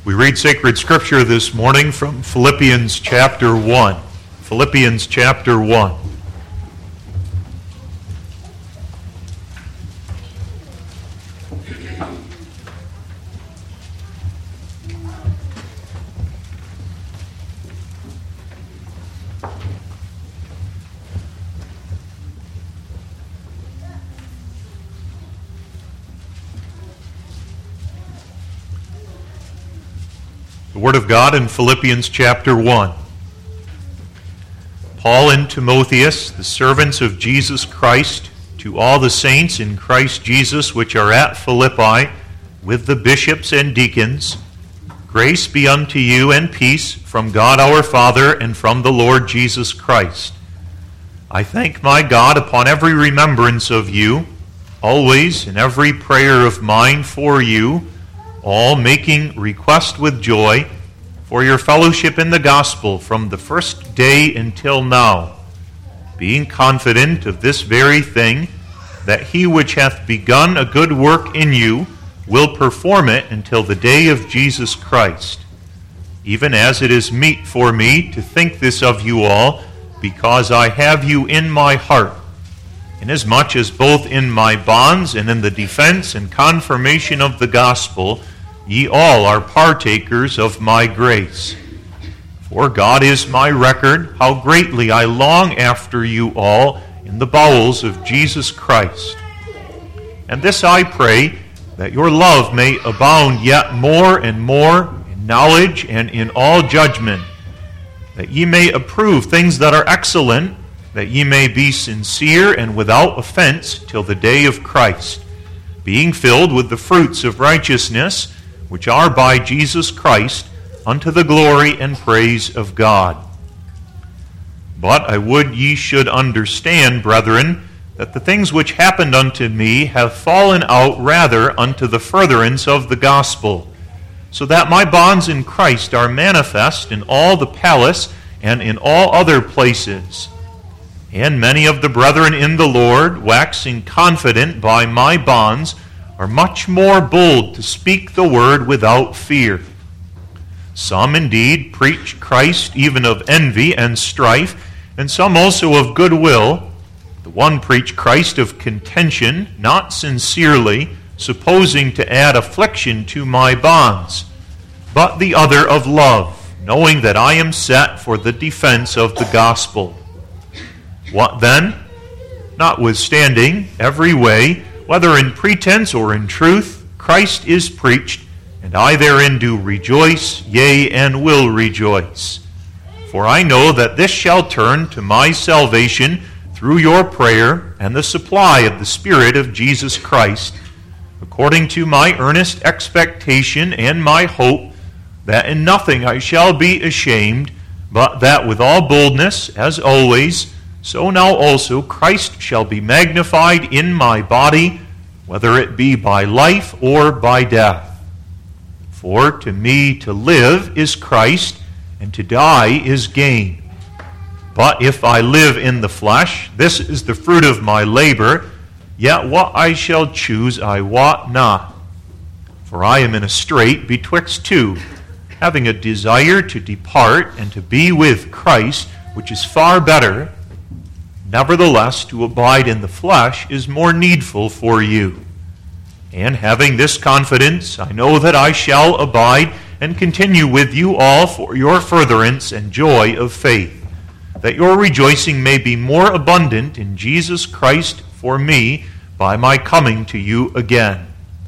We read sacred scripture this morning from Philippians chapter 1. Philippians chapter 1. The Word of God in Philippians chapter 1. Paul and Timotheus, the servants of Jesus Christ, to all the saints in Christ Jesus which are at Philippi, with the bishops and deacons, grace be unto you and peace from God our Father and from the Lord Jesus Christ. I thank my God upon every remembrance of you, always in every prayer of mine for you, all making request with joy for your fellowship in the gospel from the first day until now, being confident of this very thing, that he which hath begun a good work in you will perform it until the day of Jesus Christ. Even as it is meet for me to think this of you all, because I have you in my heart, inasmuch as both in my bonds and in the defense and confirmation of the gospel ye all are partakers of my grace. For God is my record, how greatly I long after you all in the bowels of Jesus Christ. And this I pray, that your love may abound yet more and more in knowledge and in all judgment, that ye may approve things that are excellent, that ye may be sincere and without offense till the day of Christ, being filled with the fruits of righteousness, which are by Jesus Christ, unto the glory and praise of God. But I would ye should understand, brethren, that the things which happened unto me have fallen out rather unto the furtherance of the gospel, so that my bonds in Christ are manifest in all the palace and in all other places. And many of the brethren in the Lord, waxing confident by my bonds, are much more bold to speak the word without fear. Some indeed preach Christ even of envy and strife, and some also of goodwill. The one preach Christ of contention, not sincerely, supposing to add affliction to my bonds, but the other of love, knowing that I am set for the defense of the gospel. What then? Notwithstanding, every way, whether in pretense or in truth, Christ is preached, and I therein do rejoice, yea, and will rejoice. For I know that this shall turn to my salvation through your prayer and the supply of the Spirit of Jesus Christ, according to my earnest expectation and my hope, that in nothing I shall be ashamed, but that with all boldness, as always, so now also Christ shall be magnified in my body, whether it be by life or by death. For to me to live is Christ, and to die is gain. But if I live in the flesh, this is the fruit of my labor, yet what I shall choose I wot not. For I am in a strait betwixt two, having a desire to depart and to be with Christ, which is far better. Nevertheless, to abide in the flesh is more needful for you. And having this confidence, I know that I shall abide and continue with you all for your furtherance and joy of faith, that your rejoicing may be more abundant in Jesus Christ for me by my coming to you again.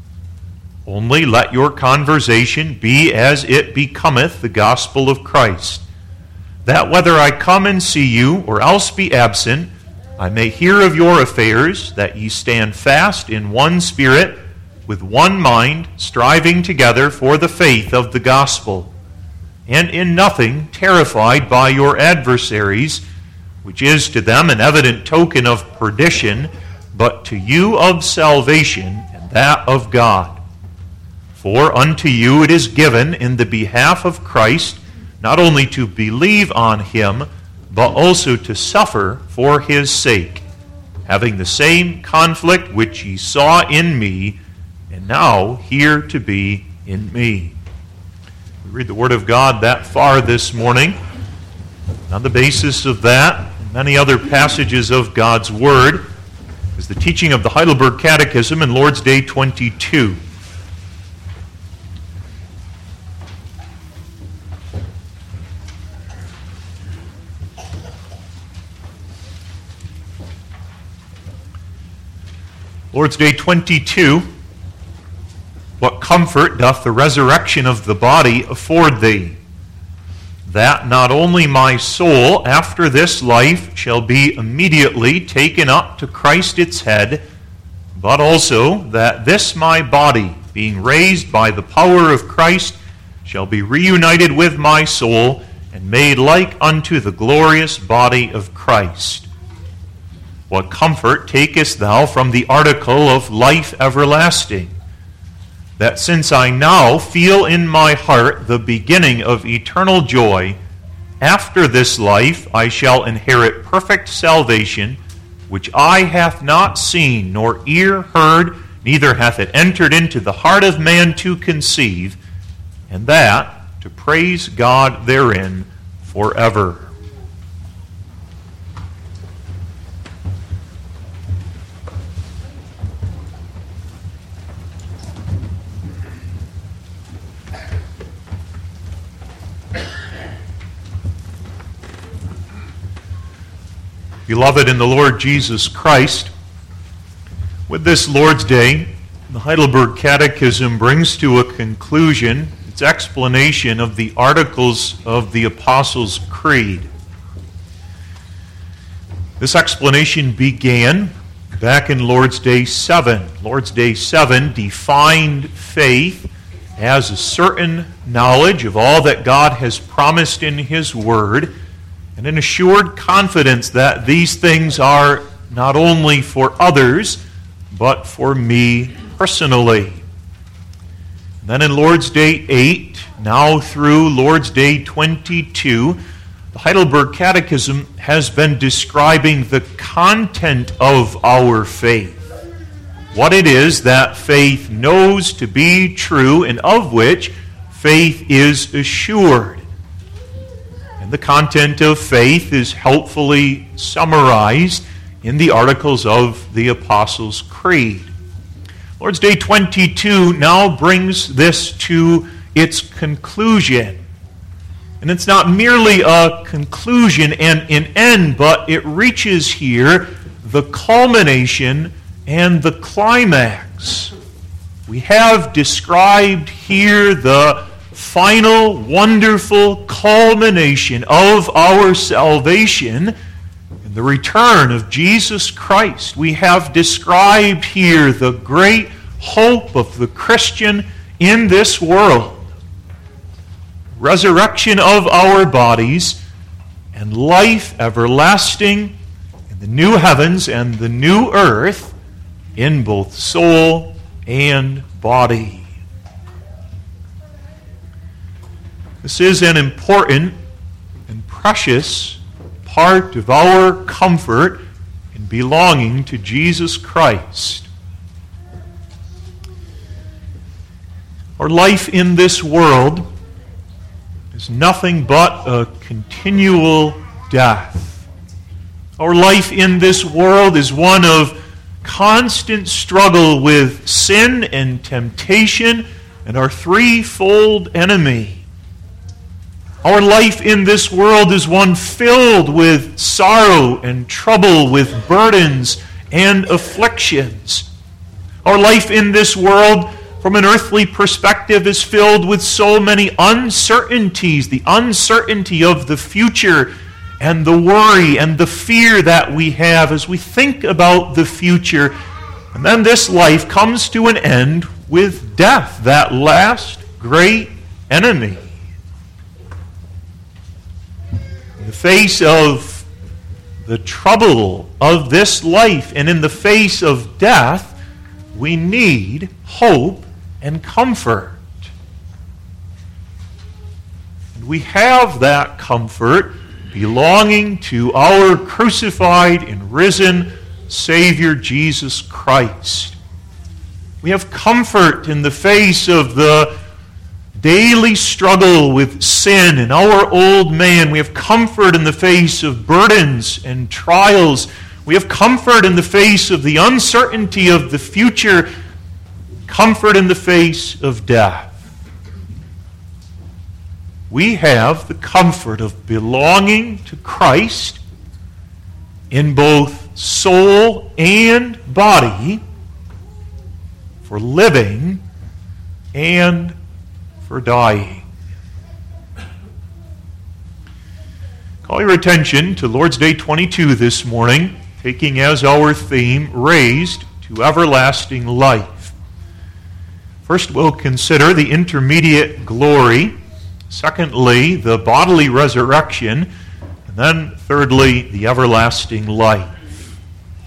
Only let your conversation be as it becometh the gospel of Christ, that whether I come and see you or else be absent, I may hear of your affairs, that ye stand fast in one spirit, with one mind, striving together for the faith of the gospel, and in nothing terrified by your adversaries, which is to them an evident token of perdition, but to you of salvation, and that of God. For unto you it is given in the behalf of Christ, not only to believe on him, but also to suffer for his sake, having the same conflict which ye saw in me, and now here to be in me. We read the Word of God that far this morning. On the basis of that, and many other passages of God's Word, is the teaching of the Heidelberg Catechism in Lord's Day 22. Lord's Day 22, what comfort doth the resurrection of the body afford thee? That not only my soul after this life shall be immediately taken up to Christ its head, but also that this my body, being raised by the power of Christ, shall be reunited with my soul and made like unto the glorious body of Christ. What comfort takest thou from the article of life everlasting? That since I now feel in my heart the beginning of eternal joy, after this life I shall inherit perfect salvation, which eye hath not seen, nor ear heard, neither hath it entered into the heart of man to conceive, and that to praise God therein forever. Beloved in the Lord Jesus Christ, with this Lord's Day, the Heidelberg Catechism brings to a conclusion its explanation of the articles of the Apostles' Creed. This explanation began back in Lord's Day 7. Lord's Day 7 defined faith as a certain knowledge of all that God has promised in His Word, and an assured confidence that these things are not only for others, but for me personally. And then in Lord's Day 8, now through Lord's Day 22, the Heidelberg Catechism has been describing the content of our faith. What it is that faith knows to be true and of which faith is assured. And the content of faith is helpfully summarized in the articles of the Apostles' Creed. Lord's Day 22 now brings this to its conclusion. And it's not merely a conclusion and an end, but it reaches here the culmination and the climax. We have described here the final, wonderful culmination of our salvation in the return of Jesus Christ. We have described here the great hope of the Christian in this world. Resurrection of our bodies and life everlasting in the new heavens and the new earth in both soul and body. This is an important and precious part of our comfort in belonging to Jesus Christ. Our life in this world is nothing but a continual death. Our life in this world is one of constant struggle with sin and temptation and our threefold enemy. Our life in this world is one filled with sorrow and trouble, with burdens and afflictions. Our life in this world, from an earthly perspective, is filled with so many uncertainties, the uncertainty of the future and the worry and the fear that we have as we think about the future. And then this life comes to an end with death, that last great enemy. In the face of the trouble of this life and in the face of death, we need hope and comfort. And we have that comfort belonging to our crucified and risen Savior Jesus Christ. We have comfort in the face of the daily struggle with sin and our old man. We have comfort in the face of burdens and trials. We have comfort in the face of the uncertainty of the future, comfort in the face of death. We have the comfort of belonging to Christ in both soul and body, for living and for dying. Call your attention to Lord's Day 22 this morning, taking as our theme, Raised to Everlasting Life. First, we'll consider the intermediate glory. Secondly, the bodily resurrection. And then, thirdly, the everlasting life.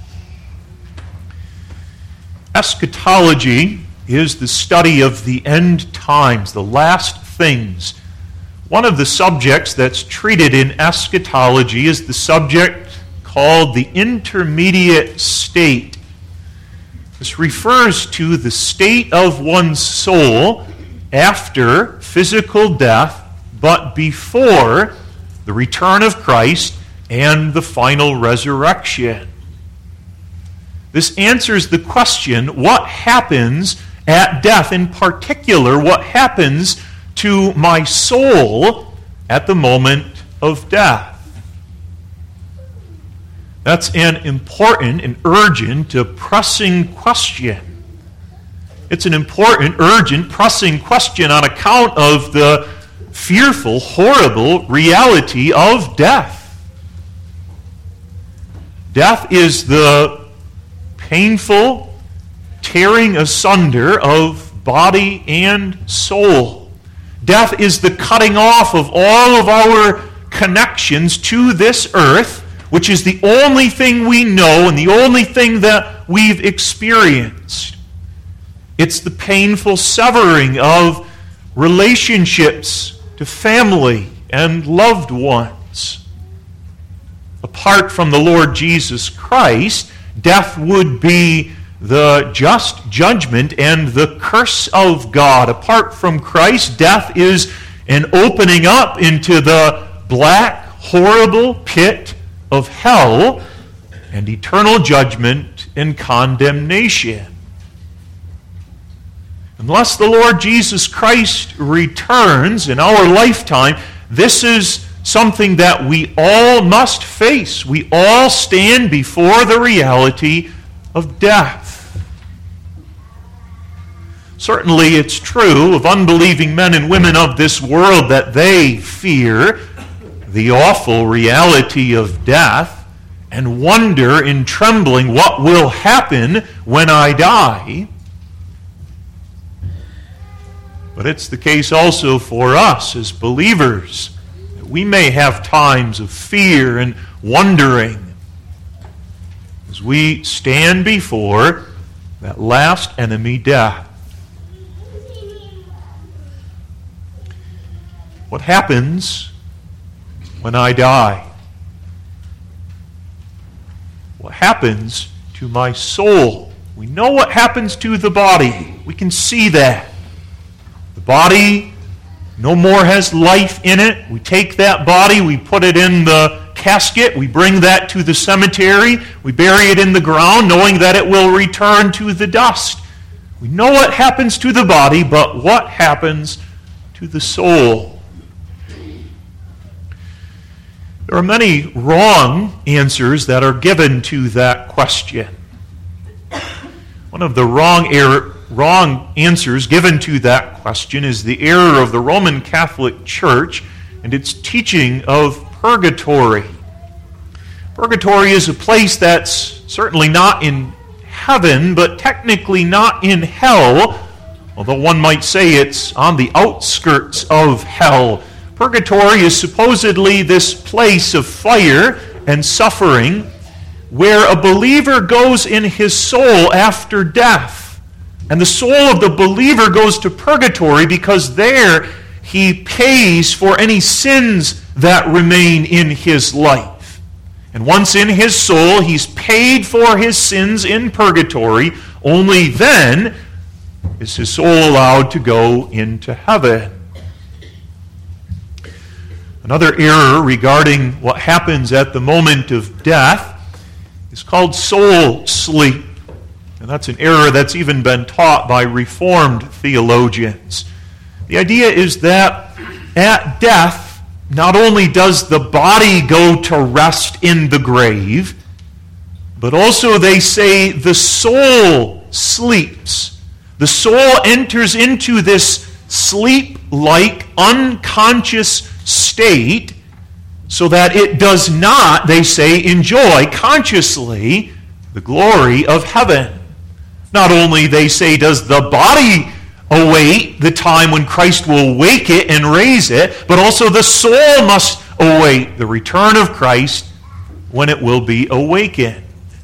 Eschatology is the study of the end times, the last things. One of the subjects that's treated in eschatology is the subject called the intermediate state. This refers to the state of one's soul after physical death, but before the return of Christ and the final resurrection. This answers the question, what happens at death? In particular, what happens to my soul at the moment of death? That's an important and urgent, pressing question. It's an important, urgent, pressing question on account of the fearful, horrible reality of death. Death is the painful tearing asunder of body and soul. Death is the cutting off of all of our connections to this earth, which is the only thing we know and the only thing that we've experienced. It's the painful severing of relationships to family and loved ones. Apart from the Lord Jesus Christ, death would be the just judgment and the curse of God. Apart from Christ, death is an opening up into the black, horrible pit of hell and eternal judgment and condemnation. Unless the Lord Jesus Christ returns in our lifetime, this is something that we all must face. We all stand before the reality of death. Certainly it's true of unbelieving men and women of this world that they fear the awful reality of death and wonder in trembling what will happen when I die. But it's the case also for us as believers. We may have times of fear and wondering as we stand before that last enemy, death. What happens when I die? What happens to my soul? We know what happens to the body. We can see that. The body no more has life in it. We take that body, we put it in the casket, we bring that to the cemetery, we bury it in the ground, knowing that it will return to the dust. We know what happens to the body, but what happens to the soul? There are many wrong answers that are given to that question. One of the wrong answers given to that question is the error of the Roman Catholic Church and its teaching of purgatory. Purgatory is a place that's certainly not in heaven, but technically not in hell, although one might say it's on the outskirts of hell. Purgatory is supposedly this place of fire and suffering where a believer goes in his soul after death. And the soul of the believer goes to purgatory because there he pays for any sins that remain in his life. And once in his soul, he's paid for his sins in purgatory. Only then is his soul allowed to go into heaven. Another error regarding what happens at the moment of death is called soul sleep. And that's an error that's even been taught by Reformed theologians. The idea is that at death, not only does the body go to rest in the grave, but also they say the soul sleeps. The soul enters into this sleep-like, unconscious state so that it does not, they say, enjoy consciously the glory of heaven. Not only, they say, does the body await the time when Christ will wake it and raise it, but also the soul must await the return of Christ when it will be awakened.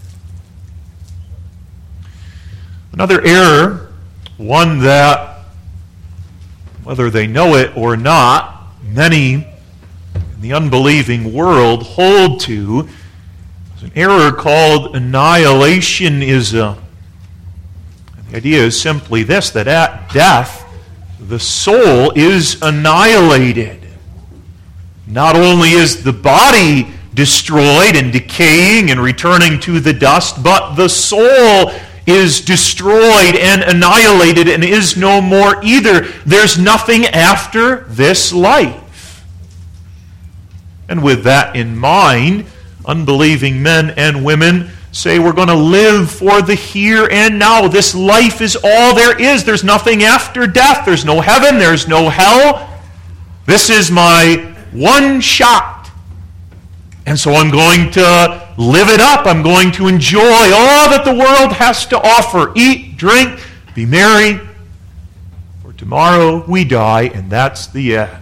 Another error, one that, whether they know it or not, many in the unbelieving world hold to, is an error called annihilationism. The idea is simply this, that at death, the soul is annihilated. Not only is the body destroyed and decaying and returning to the dust, but the soul is destroyed and annihilated and is no more either. There's nothing after this life. And with that in mind, unbelieving men and women say we're going to live for the here and now. This life is all there is. There's nothing after death. There's no heaven. There's no hell. This is my one shot. And so I'm going to live it up. I'm going to enjoy all that the world has to offer. Eat, drink, be merry. For tomorrow we die, and that's the end.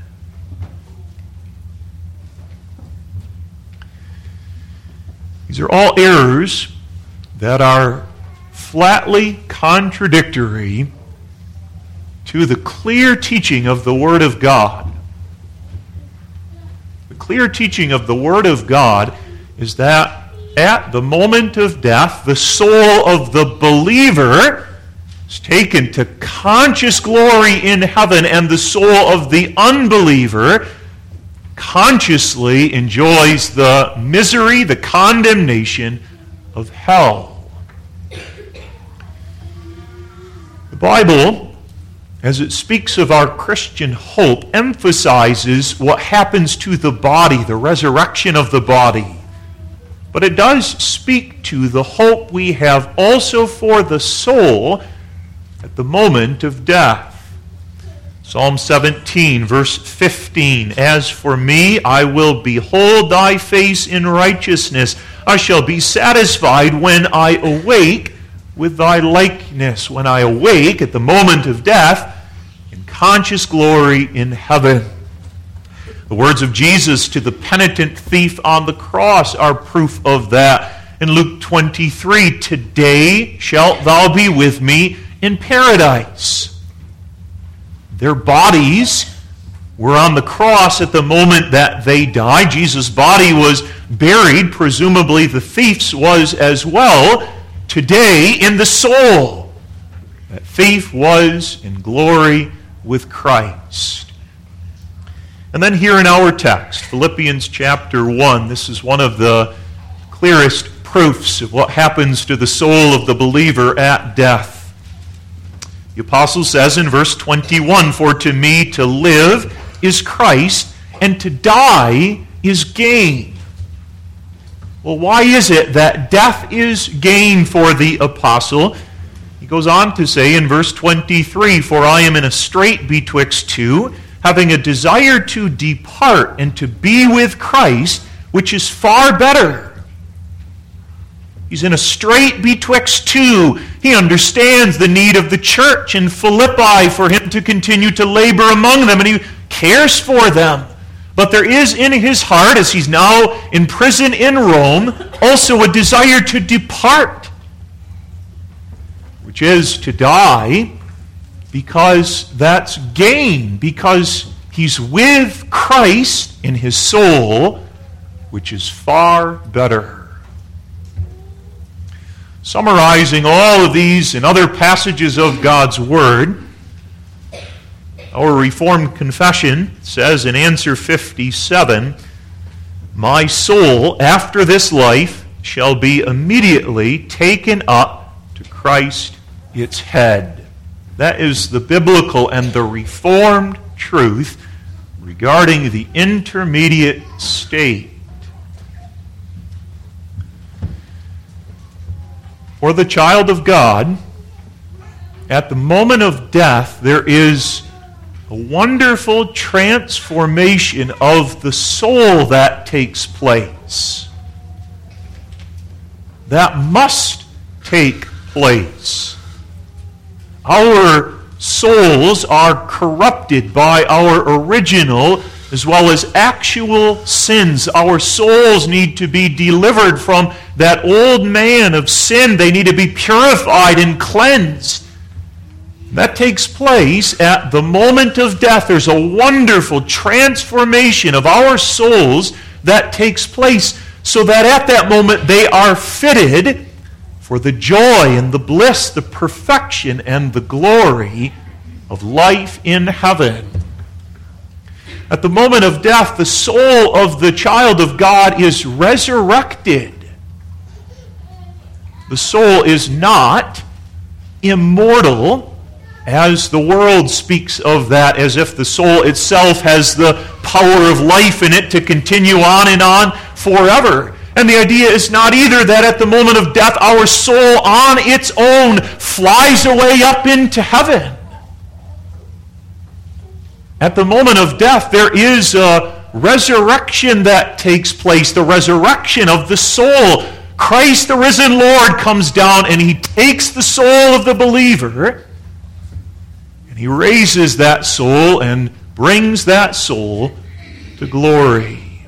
These are all errors that are flatly contradictory to the clear teaching of the Word of God. The clear teaching of the Word of God is that at the moment of death, the soul of the believer is taken to conscious glory in heaven, and the soul of the unbeliever consciously enjoys the misery, the condemnation of hell. The Bible, as it speaks of our Christian hope, emphasizes what happens to the body, the resurrection of the body. But it does speak to the hope we have also for the soul at the moment of death. Psalm 17, verse 15, As for me, I will behold thy face in righteousness. I shall be satisfied when I awake with thy likeness. When I awake at the moment of death in conscious glory in heaven. The words of Jesus to the penitent thief on the cross are proof of that. In Luke 23, Today shalt thou be with me in paradise. Their bodies were on the cross at the moment that they died. Jesus' body was buried. Presumably the thief's was as well. Today in the soul, that thief was in glory with Christ. And then here in our text, Philippians chapter 1, this is one of the clearest proofs of what happens to the soul of the believer at death. The apostle says in verse 21, For to me to live is Christ, and to die is gain. Well, why is it that death is gain for the apostle? He goes on to say in verse 23, For I am in a strait betwixt two, having a desire to depart and to be with Christ, which is far better. He's in a strait betwixt two. He understands the need of the church in Philippi for him to continue to labor among them, and he cares for them. But there is in his heart, as he's now in prison in Rome, also a desire to depart, which is to die, because that's gain, because he's with Christ in his soul, which is far better. Summarizing all of these and other passages of God's Word, Our Reformed Confession says in answer 57, "My soul after this life shall be immediately taken up to Christ its head." That is the biblical and the Reformed truth regarding the intermediate state. For the child of God, at the moment of death, there is a wonderful transformation of the soul that takes place. That must take place. Our souls are corrupted by our original as well as actual sins. Our souls need to be delivered from that old man of sin. They need to be purified and cleansed. That takes place at the moment of death. There's a wonderful transformation of our souls that takes place so that at that moment they are fitted for the joy and the bliss, the perfection and the glory of life in heaven. At the moment of death, the soul of the child of God is resurrected. The soul is not immortal, as the world speaks of that, as if the soul itself has the power of life in it to continue on forever. And the idea is not either that at the moment of death our soul on its own flies away up into heaven. At the moment of death there is a resurrection that takes place, the resurrection of the soul. Christ the risen Lord comes down and he takes the soul of the believer and he raises that soul and brings that soul to glory.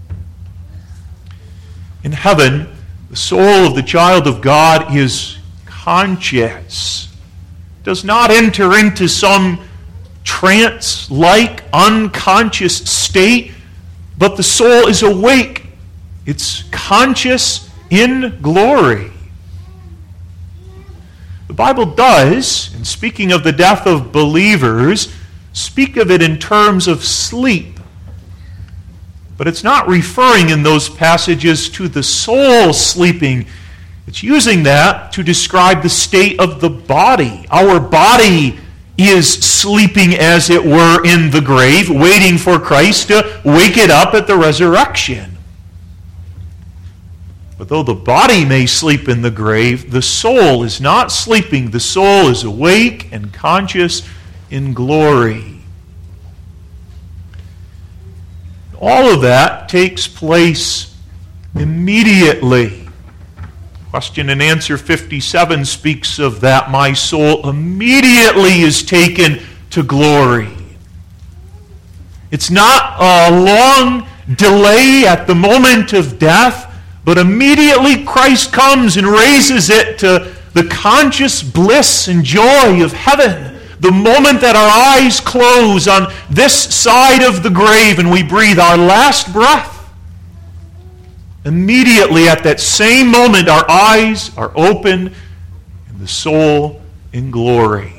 In heaven, the soul of the child of God is conscious. It does not enter into some trance-like, unconscious state, but the soul is awake. It's conscious in glory. The Bible does, in speaking of the death of believers, speak of it in terms of sleep. But it's not referring in those passages to the soul sleeping. It's using that to describe the state of the body. Our body is sleeping, as it were, in the grave, waiting for Christ to wake it up at the resurrection. But though the body may sleep in the grave, the soul is not sleeping. The soul is awake and conscious in glory. All of that takes place immediately. Question and answer 57 speaks of that. My soul immediately is taken to glory. It's not a long delay at the moment of death, but immediately Christ comes and raises it to the conscious bliss and joy of heaven. The moment that our eyes close on this side of the grave and we breathe our last breath, immediately at that same moment our eyes are open and the soul in glory.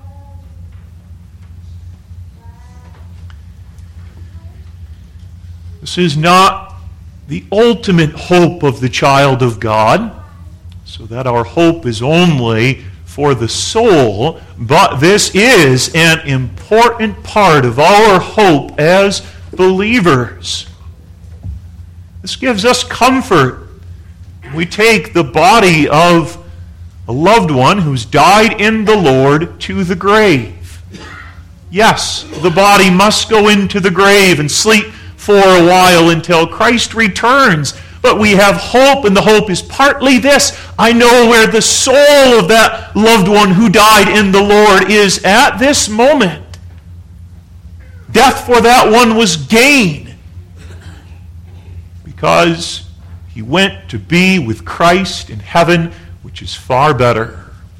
This is not the ultimate hope of the child of God, so that our hope is only for the soul, but this is an important part of our hope as believers. This gives us comfort. We take the body of a loved one who's died in the Lord to the grave. Yes, the body must go into the grave and sleep for a while until Christ returns. But we have hope, and the hope is partly this. I know where the soul of that loved one who died in the Lord is at this moment. Death for that one was gain, because he went to be with Christ in heaven, which is far better.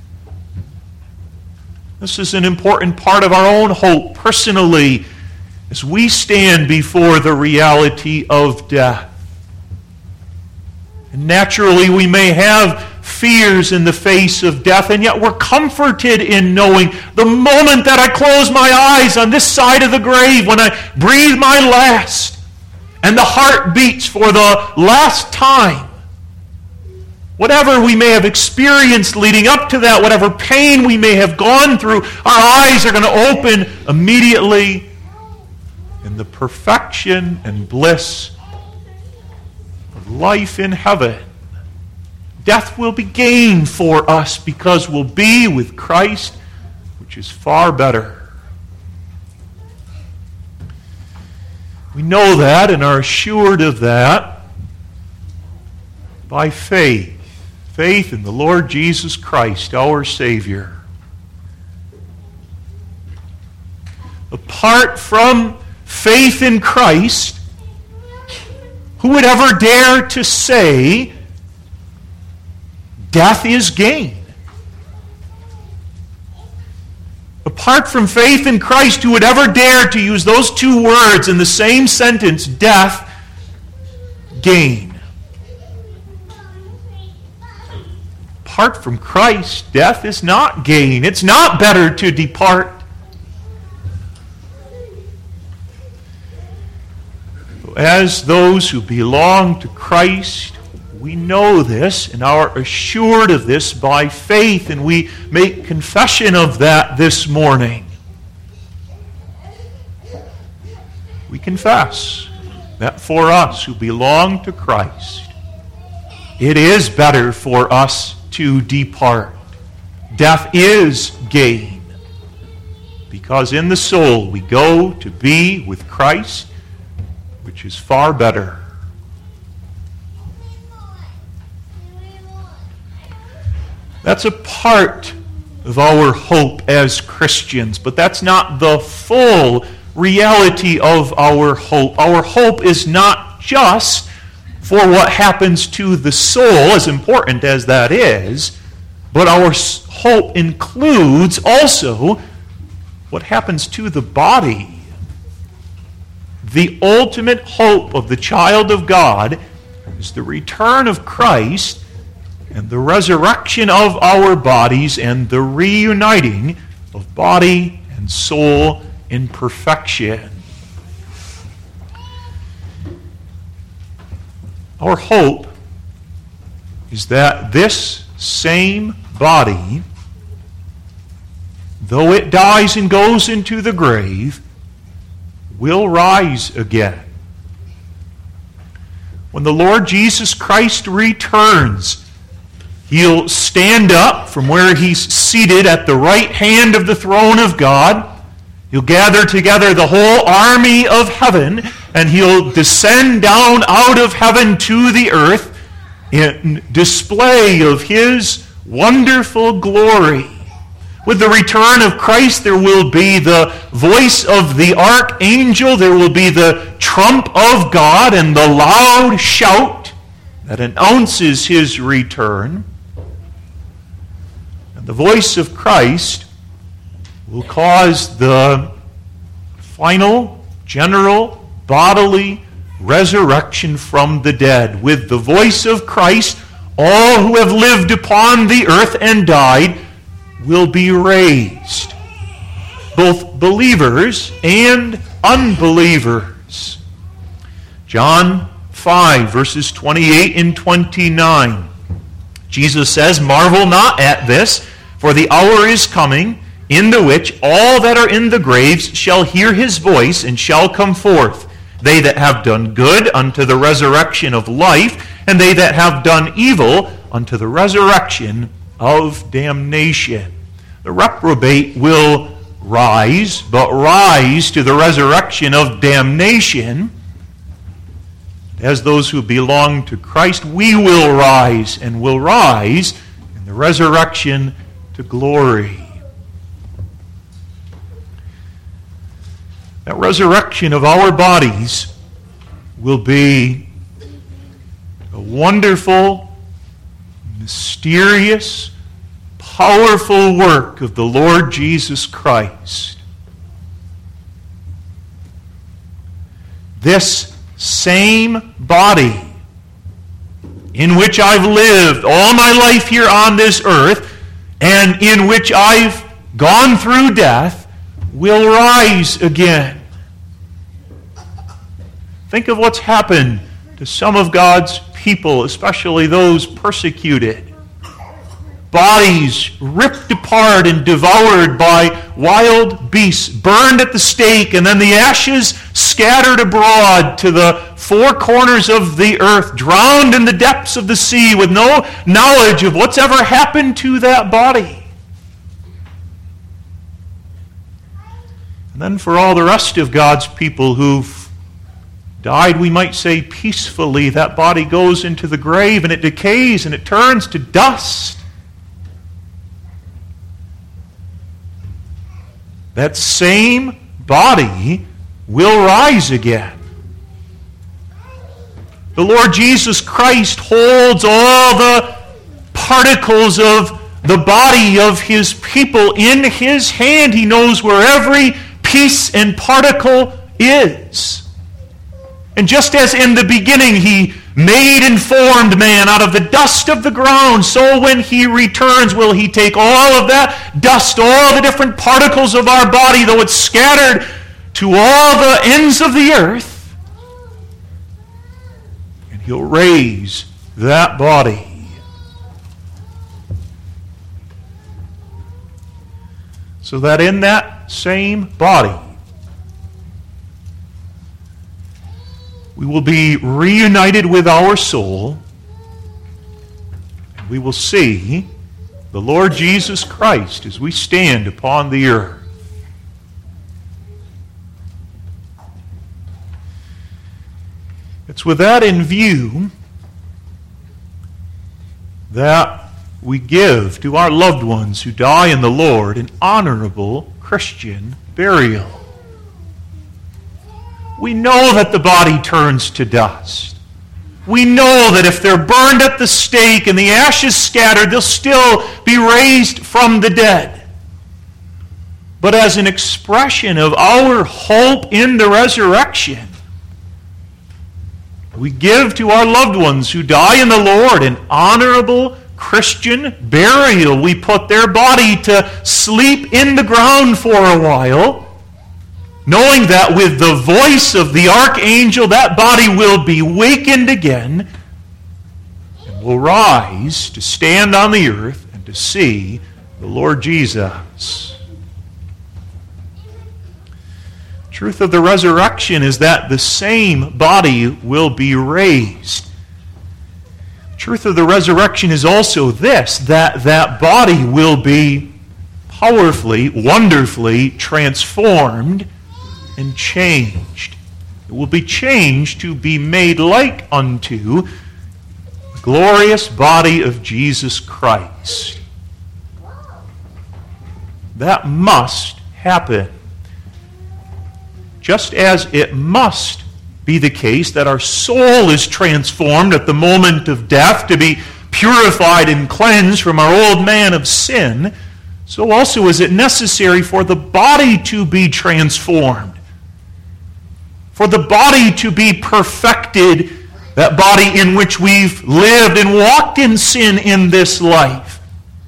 This is an important part of our own hope personally as we stand before the reality of death. And naturally, we may have fears in the face of death, and yet we're comforted in knowing the moment that I close my eyes on this side of the grave, when I breathe my last, and the heart beats for the last time, whatever we may have experienced leading up to that, whatever pain we may have gone through, our eyes are going to open immediately in the perfection and bliss of life in heaven. Death will be gain for us because we'll be with Christ, which is far better. We know that and are assured of that by faith. Faith in the Lord Jesus Christ, our Savior. Apart from faith in Christ, who would ever dare to say death is gain? Apart from faith in Christ, who would ever dare to use those two words in the same sentence, death, gain? Apart from Christ, death is not gain. It's not better to depart. As those who belong to Christ, we know this and are assured of this by faith, and we make confession of that this morning. We confess that for us who belong to Christ, it is better for us to depart. Death is gain, because in the soul we go to be with Christ, which is far better. That's a part of our hope as Christians, but that's not the full reality of our hope. Our hope is not just for what happens to the soul, as important as that is, but our hope includes also what happens to the body. The ultimate hope of the child of God is the return of Christ and the resurrection of our bodies and the reuniting of body and soul in perfection. Our hope is that this same body, though it dies and goes into the grave, will rise again. When the Lord Jesus Christ returns, He'll stand up from where He's seated at the right hand of the throne of God. He'll gather together the whole army of heaven, and He'll descend down out of heaven to the earth in display of His wonderful glory. With the return of Christ, there will be the voice of the archangel, there will be the trump of God, and the loud shout that announces His return. And the voice of Christ will cause the final, general, bodily resurrection from the dead. With the voice of Christ, all who have lived upon the earth and died will be raised, both believers and unbelievers. John 5, verses 28 and 29. Jesus says, "Marvel not at this, for the hour is coming, in the which all that are in the graves shall hear His voice, and shall come forth. They that have done good unto the resurrection of life, and they that have done evil unto the resurrection of damnation." The reprobate will rise, but rise to the resurrection of damnation. As those who belong to Christ, we will rise, and will rise in the resurrection to glory. That resurrection of our bodies will be a wonderful, mysterious, powerful work of the Lord Jesus Christ. This same body in which I've lived all my life here on this earth, and in which I've gone through death, will rise again. Think of what's happened to some of God's people, especially those persecuted. Bodies ripped apart and devoured by wild beasts, burned at the stake, and then the ashes scattered abroad to the four corners of the earth, drowned in the depths of the sea with no knowledge of what's ever happened to that body. And then for all the rest of God's people who've died, we might say, peacefully, that body goes into the grave and it decays and it turns to dust. That same body will rise again. The Lord Jesus Christ holds all the particles of the body of His people in His hand. He knows where every piece and particle is. And just as in the beginning He made and formed man out of the dust of the ground, so when He returns will He take all of that dust, all the different particles of our body, though it's scattered to all the ends of the earth, and He'll raise that body. So that in that same body, we will be reunited with our soul, and we will see the Lord Jesus Christ as we stand upon the earth. It's with that in view that we give to our loved ones who die in the Lord an honorable Christian burial. We know that the body turns to dust. We know that if they're burned at the stake and the ashes scattered, they'll still be raised from the dead. But as an expression of our hope in the resurrection, we give to our loved ones who die in the Lord an honorable Christian burial. We put their body to sleep in the ground for a while, knowing that with the voice of the archangel, that body will be wakened again and will rise to stand on the earth and to see the Lord Jesus. Truth of the resurrection is that the same body will be raised. Truth of the resurrection is also this, that body will be powerfully, wonderfully transformed and changed. It will be changed to be made like unto the glorious body of Jesus Christ. That must happen. Just as it must be the case that our soul is transformed at the moment of death to be purified and cleansed from our old man of sin, so also is it necessary for the body to be transformed, for the body to be perfected, that body in which we've lived and walked in sin in this life.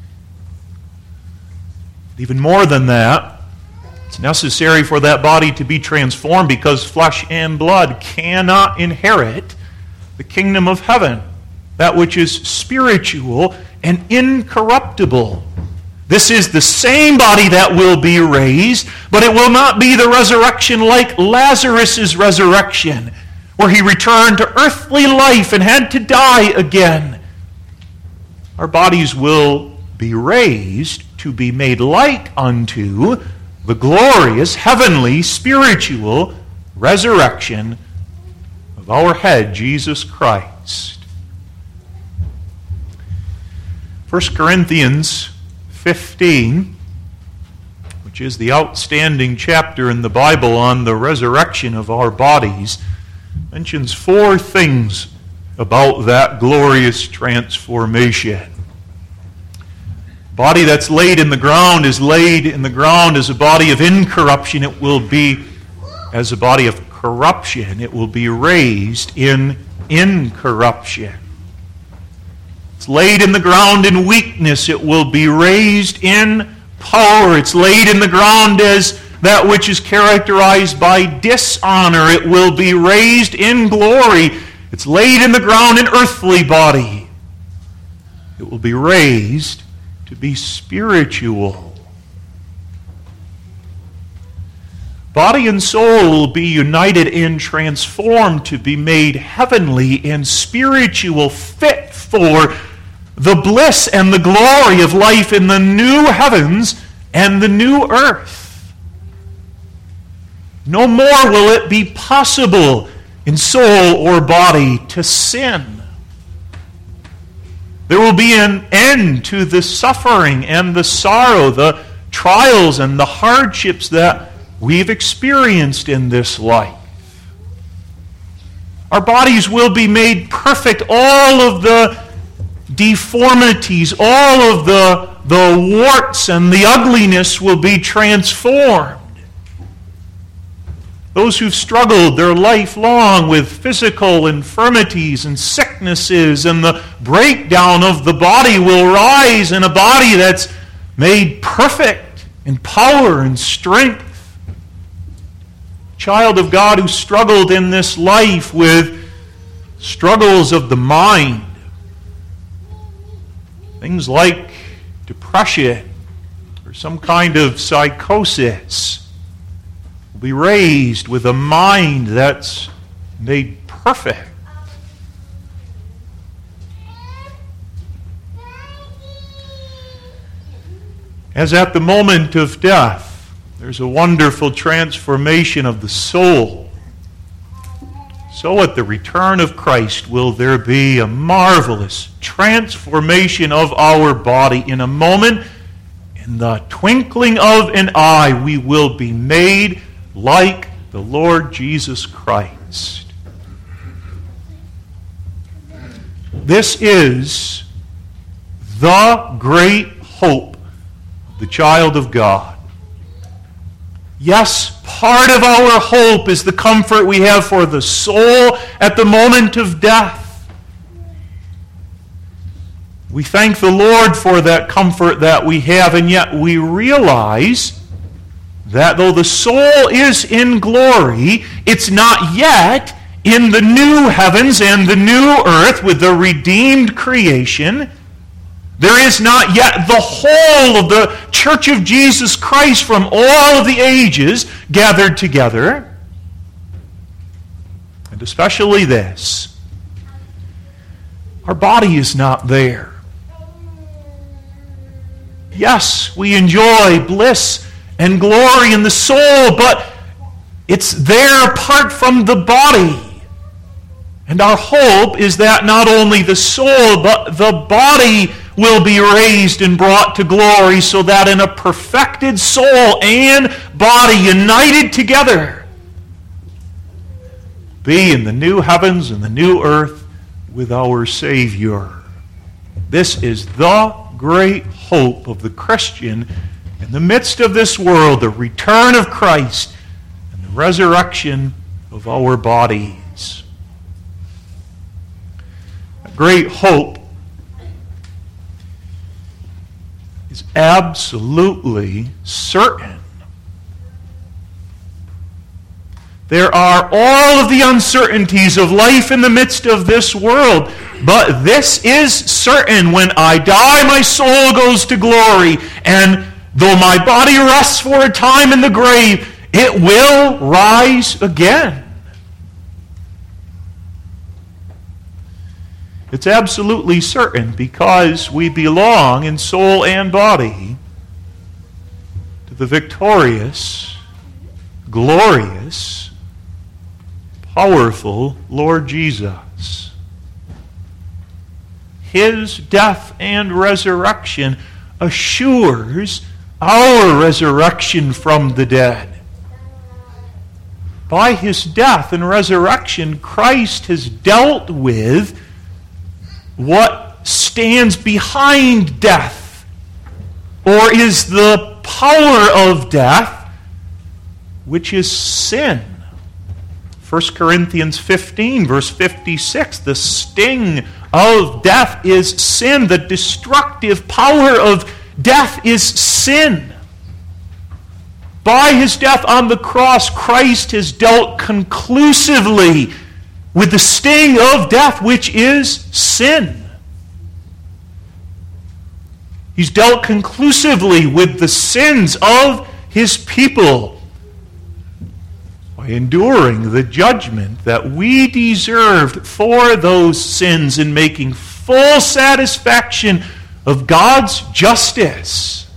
Even more than that, it's necessary for that body to be transformed because flesh and blood cannot inherit the kingdom of heaven, that which is spiritual and incorruptible. This is the same body that will be raised, but it will not be the resurrection like Lazarus' resurrection, where he returned to earthly life and had to die again. Our bodies will be raised to be made like unto the glorious, heavenly, spiritual resurrection of our head, Jesus Christ. 1 Corinthians 15, which is the outstanding chapter in the Bible on the resurrection of our bodies, mentions 4 things about that glorious transformation. Body that's laid in the ground is laid in the ground as a body of incorruption. It will be as a body of corruption. It will be raised in incorruption. It's laid in the ground in weakness. It will be raised in power. It's laid in the ground as that which is characterized by dishonor. It will be raised in glory. It's laid in the ground in earthly body. It will be raised to be spiritual. Body and soul will be united and transformed to be made heavenly and spiritual, fit for the bliss and the glory of life in the new heavens and the new earth. No more will it be possible in soul or body to sin. There will be an end to the suffering and the sorrow, the trials and the hardships that we've experienced in this life. Our bodies will be made perfect. All of the deformities, all of the warts and the ugliness will be transformed. Those who've struggled their life long with physical infirmities and sicknesses and the breakdown of the body will rise in a body that's made perfect in power and strength. Child of God who struggled in this life with struggles of the mind, things like depression or some kind of psychosis, will be raised with a mind that's made perfect. As at the moment of death, there's a wonderful transformation of the soul. So at the return of Christ will there be a marvelous transformation of our body. In a moment, in the twinkling of an eye, we will be made like the Lord Jesus Christ. This is the great hope of the child of God. Yes, part of our hope is the comfort we have for the soul at the moment of death. We thank the Lord for that comfort that we have, and yet we realize that though the soul is in glory, it's not yet in the new heavens and the new earth with the redeemed creation. There is not yet the whole of the Church of Jesus Christ from all of the ages gathered together. And especially this, our body is not there. Yes, we enjoy bliss and glory in the soul, but it's there apart from the body. And our hope is that not only the soul, but the body will be raised and brought to glory, so that in a perfected soul and body united together, be in the new heavens and the new earth with our Savior. This is the great hope of the Christian in the midst of this world, the return of Christ and the resurrection of our bodies. A great hope is absolutely certain. There are all of the uncertainties of life in the midst of this world, but this is certain. When I die, my soul goes to glory, and though my body rests for a time in the grave, it will rise again. It's absolutely certain because we belong in soul and body to the victorious, glorious, powerful Lord Jesus. His death and resurrection assures our resurrection from the dead. By his death and resurrection, Christ has dealt with what stands behind death, or is the power of death, which is sin. 1 Corinthians 15, verse 56, the sting of death is sin. The destructive power of death is sin. By his death on the cross, Christ has dealt conclusively with the sting of death, which is sin. He's dealt conclusively with the sins of his people by enduring the judgment that we deserved for those sins and making full satisfaction of God's justice.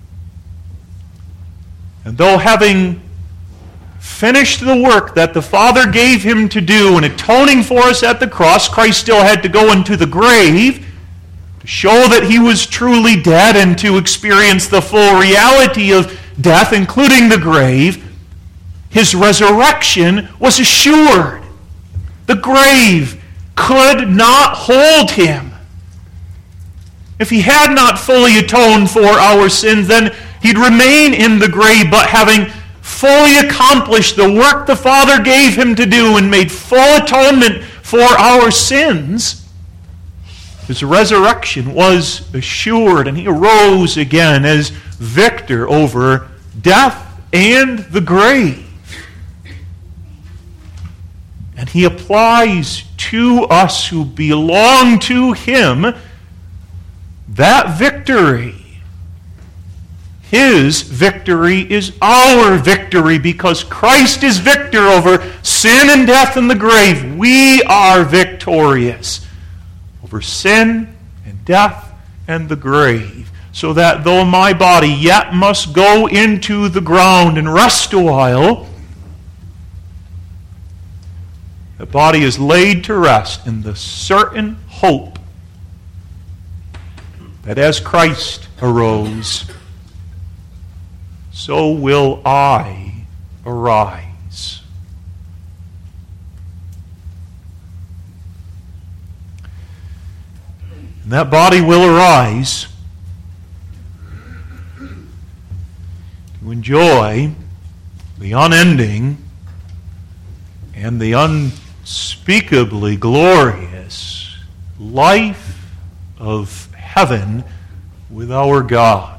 And though having finished the work that the Father gave him to do in atoning for us at the cross, Christ still had to go into the grave to show that he was truly dead and to experience the full reality of death, including the grave. His resurrection was assured. The grave could not hold him. If he had not fully atoned for our sins, then he'd remain in the grave, but having fully accomplished the work the Father gave him to do and made full atonement for our sins, his resurrection was assured, and he arose again as victor over death and the grave. And he applies to us who belong to him that victory. His victory is our victory because Christ is victor over sin and death and the grave. We are victorious over sin and death and the grave, so that though my body yet must go into the ground and rest a while, the body is laid to rest in the certain hope that as Christ arose, so will I arise. And that body will arise to enjoy the unending and the unspeakably glorious life of heaven with our God.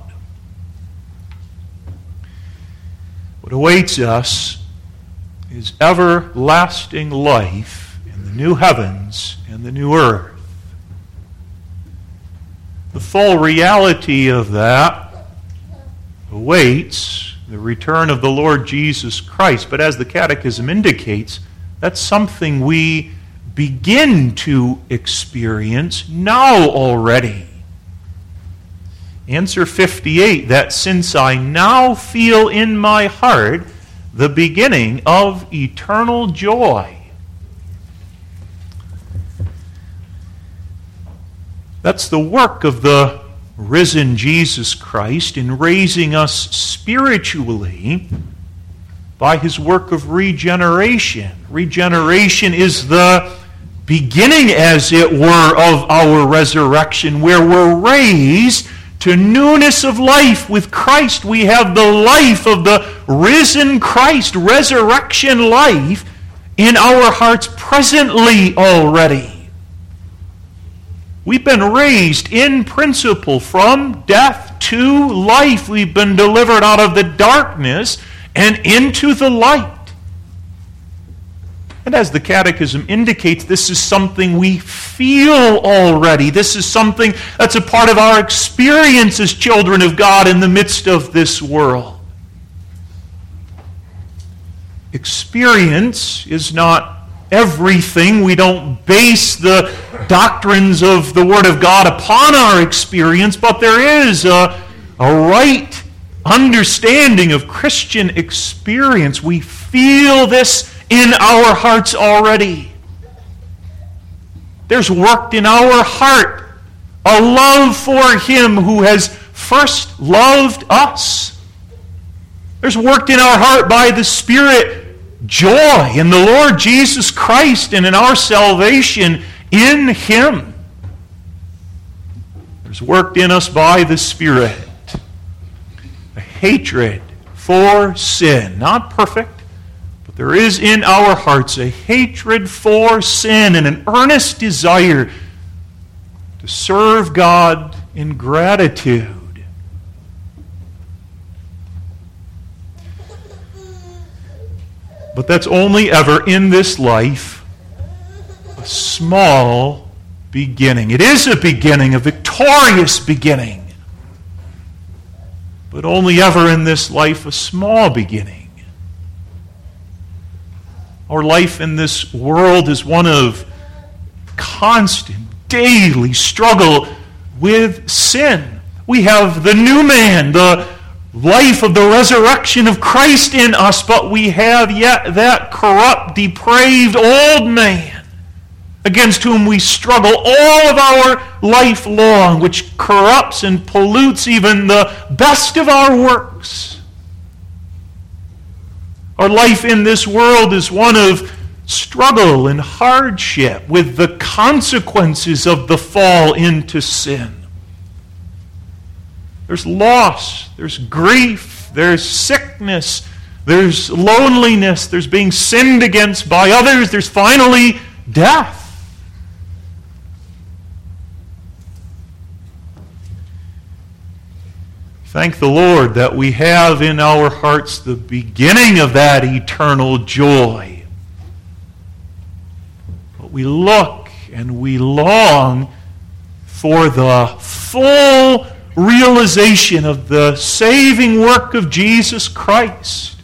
What awaits us is everlasting life in the new heavens and the new earth. The full reality of that awaits the return of the Lord Jesus Christ. But as the Catechism indicates, that's something we begin to experience now already. Answer 58, that since I now feel in my heart the beginning of eternal joy. That's the work of the risen Jesus Christ in raising us spiritually by his work of regeneration. Regeneration is the beginning, as it were, of our resurrection, where we're raised to newness of life with Christ. We have the life of the risen Christ, resurrection life, in our hearts presently already. We've been raised in principle from death to life. We've been delivered out of the darkness and into the light. And as the Catechism indicates, this is something we feel already. This is something that's a part of our experience as children of God in the midst of this world. Experience is not everything. We don't base the doctrines of the Word of God upon our experience, but there is a right understanding of Christian experience. We feel this in our hearts already. There's worked in our heart a love for him who has first loved us. There's worked in our heart by the Spirit joy in the Lord Jesus Christ and in our salvation in him. There's worked in us by the Spirit a hatred for sin, not perfect, But there is in our hearts a hatred for sin and an earnest desire to serve God in gratitude. But that's only ever in this life a small beginning. It is a beginning, a victorious beginning. But only ever in this life a small beginning. Our life in this world is one of constant, daily struggle with sin. We have the new man, the life of the resurrection of Christ in us, but we have yet that corrupt, depraved old man against whom we struggle all of our life long, which corrupts and pollutes even the best of our works. Our life in this world is one of struggle and hardship with the consequences of the fall into sin. There's loss, there's grief, there's sickness, there's loneliness, there's being sinned against by others, there's finally death. Thank the Lord that we have in our hearts the beginning of that eternal joy. But we look and we long for the full realization of the saving work of Jesus Christ.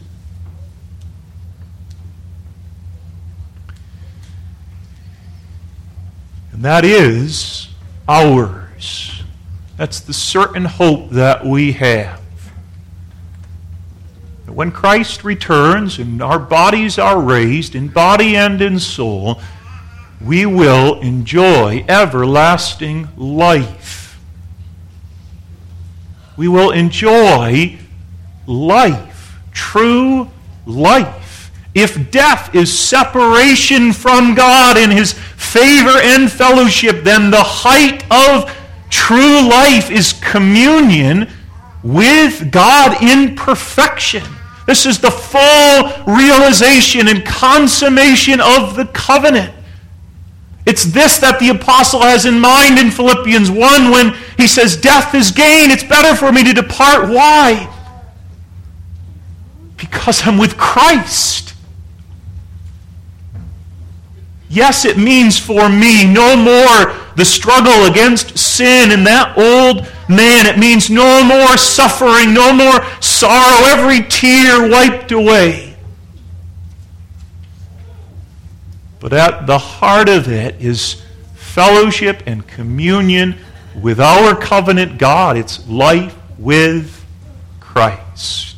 And that is ours. That's the certain hope that we have. That when Christ returns and our bodies are raised in body and in soul, we will enjoy everlasting life. We will enjoy life, true life. If death is separation from God and His favor and fellowship, then the height of true life is communion with God in perfection. This is the full realization and consummation of the covenant. It's this that the apostle has in mind in Philippians 1 when he says, death is gain, it's better for me to depart. Why? Because I'm with Christ. Yes, it means for me no more the struggle against sin and that old man. It means no more suffering, no more sorrow, every tear wiped away. But at the heart of it is fellowship and communion with our covenant God. It's life with Christ.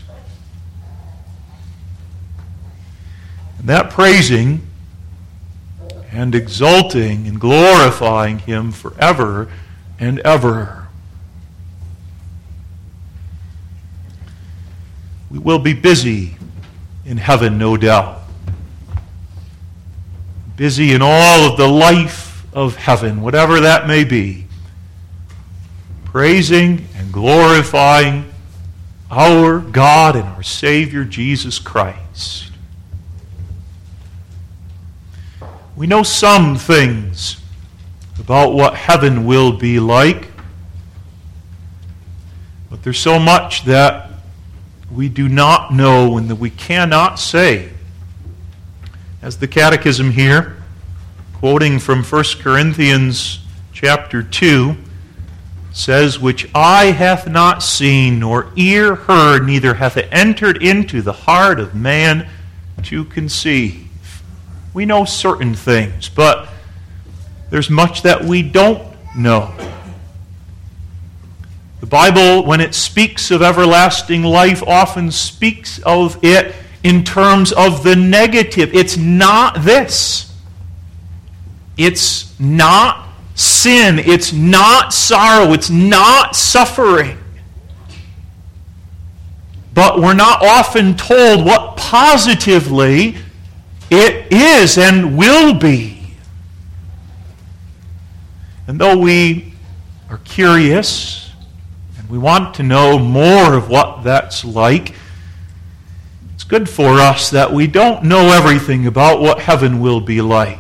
And that praising and exalting and glorifying Him forever and ever. We will be busy in heaven, no doubt. Busy in all of the life of heaven, whatever that may be. Praising and glorifying our God and our Savior, Jesus Christ. We know some things about what heaven will be like, but there's so much that we do not know and that we cannot say. As the Catechism here, quoting from 1 Corinthians chapter 2, says, which eye hath not seen, nor ear heard, neither hath it entered into the heart of man to conceive. We know certain things, but there's much that we don't know. The Bible, when it speaks of everlasting life, often speaks of it in terms of the negative. It's not this. It's not sin. It's not sorrow. It's not suffering. But we're not often told what positively it is and will be. And though we are curious and we want to know more of what that's like, It's good for us that we don't know everything about what heaven will be like.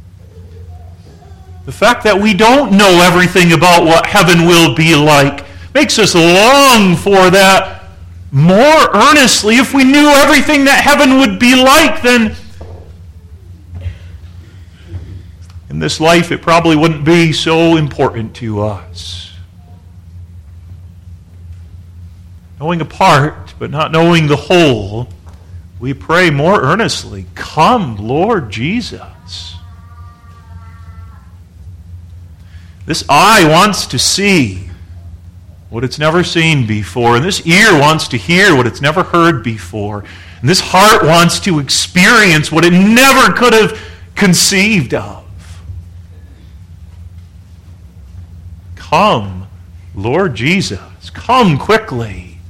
The fact that we don't know everything about what heaven will be like makes us long for that more earnestly. If we knew everything that heaven would be like, then in this life it probably wouldn't be so important to us. Knowing a part, but not knowing the whole, we pray more earnestly, "Come, Lord Jesus." This eye wants to see what it's never seen before, and this ear wants to hear what it's never heard before, and this heart wants to experience what it never could have conceived of. Come, Lord Jesus, come quickly,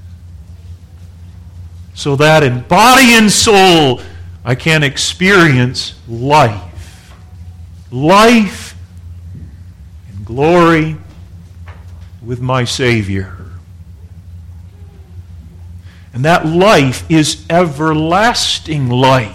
so that in body and soul I can experience life. Life and glory with my Savior. And that life is everlasting life.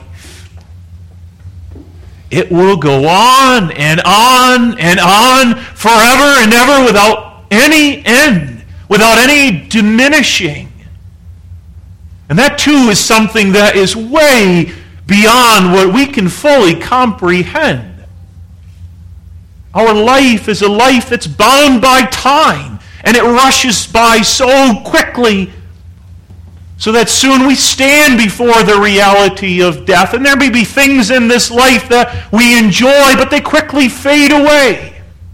It will go on and on and on forever and ever without any end, without any diminishing. And that too is something that is way beyond what we can fully comprehend. Our life is a life that's bound by time, and it rushes by so quickly, so that soon we stand before the reality of death. And there may be things in this life that we enjoy, but they quickly fade away.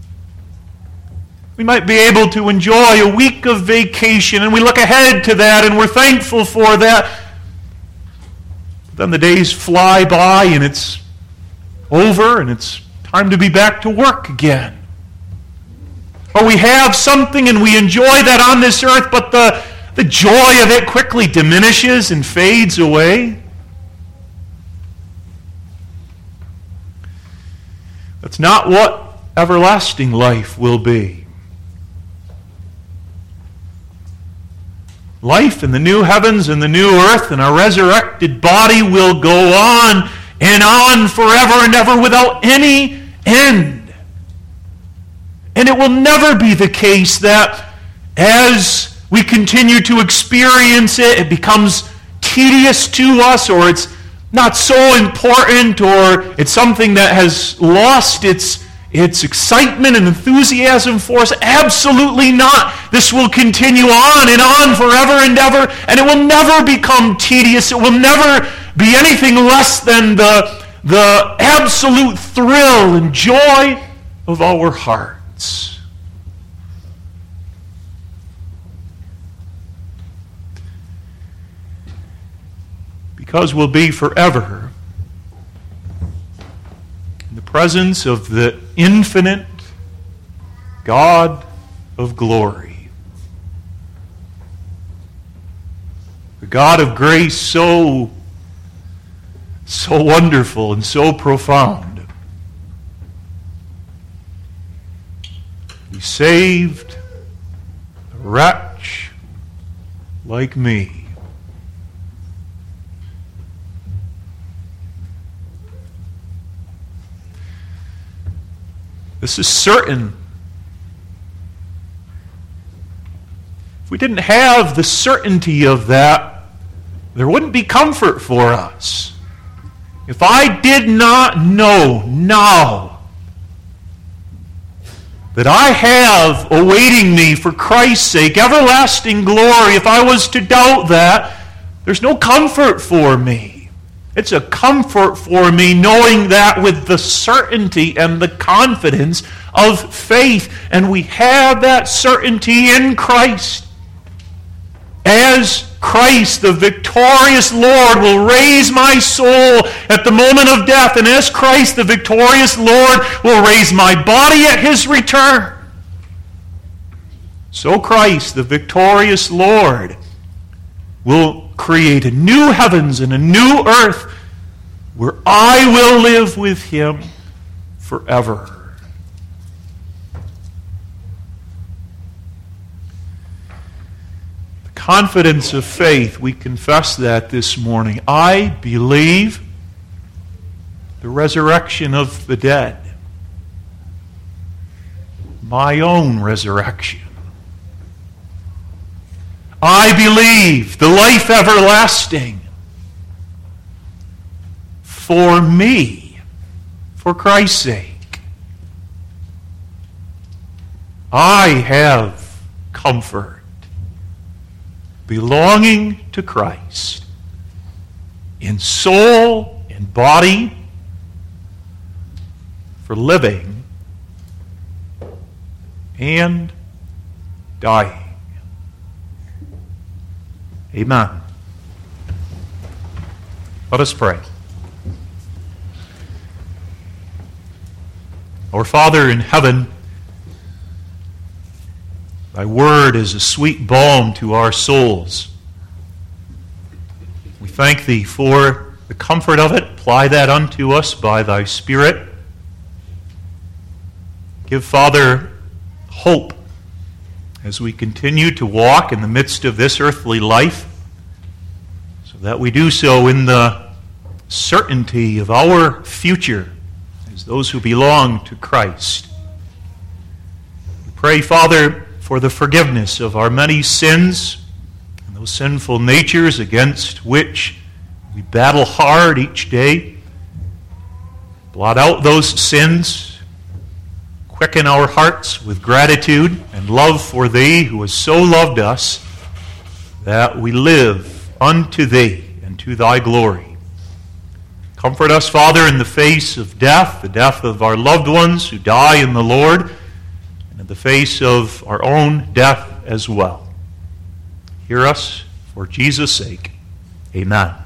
We might be able to enjoy a week of vacation, and we look ahead to that, and we're thankful for that. But then the days fly by, and it's over, and it's time to be back to work again. Or we have something, and we enjoy that on this earth, but the joy of it quickly diminishes and fades away. That's not what everlasting life will be. Life in the new heavens and the new earth and our resurrected body will go on and on forever and ever without any end. And it will never be the case that as we continue to experience it, it becomes tedious to us, or it's not so important, or it's something that has lost its excitement and enthusiasm for us. Absolutely not. This will continue on and on forever and ever, and it will never become tedious. It will never be anything less than the absolute thrill and joy of our hearts. Because we'll be forever in the presence of the infinite God of glory. The God of grace so wonderful and so profound. He saved a wretch like me. This is certain. If we didn't have the certainty of that, there wouldn't be comfort for us. If I did not know now that I have awaiting me for Christ's sake everlasting glory, if I was to doubt that, there's no comfort for me. It's a comfort for me knowing that with the certainty and the confidence of faith. And we have that certainty in Christ. As Christ, the victorious Lord, will raise my soul at the moment of death, and as Christ, the victorious Lord, will raise my body at his return, so Christ, the victorious Lord, will create a new heavens and a new earth where I will live with him forever. The confidence of faith, we confess that this morning. I believe the resurrection of the dead, my own resurrection. I believe the life everlasting for me, for Christ's sake. I have comfort belonging to Christ in soul and body for living and dying. Amen. Let us pray. Our Father in heaven, Thy word is a sweet balm to our souls. We thank Thee for the comfort of it. Apply that unto us by Thy Spirit. Give, Father, hope as we continue to walk in the midst of this earthly life, so that we do so in the certainty of our future as those who belong to Christ. We pray, Father, for the forgiveness of our many sins and those sinful natures against which we battle hard each day. Blot out those sins. Quicken our hearts with gratitude and love for Thee who has so loved us, that we live unto Thee and to Thy glory. Comfort us, Father, in the face of death, the death of our loved ones who die in the Lord, and in the face of our own death as well. Hear us for Jesus' sake. Amen.